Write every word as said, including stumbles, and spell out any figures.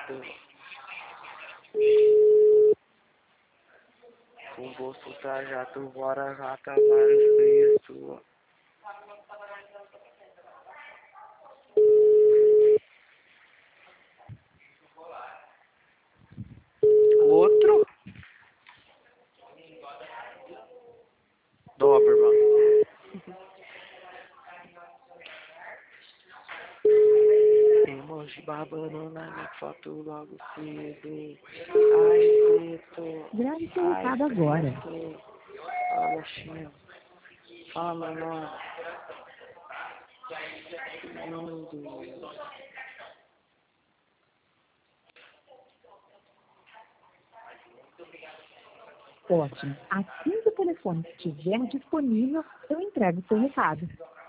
safado. Com bolso trajado, bora rata, vários preços. O outro? Doberman. Emoji babando na minha foto logo cedo. Ai, preto. Grave seu Ai, recado agora. preto. Fala, Chino. Fala, meu nome. Mundo. Ótimo. Assim que o telefone estiver disponível, eu entrego seu recado.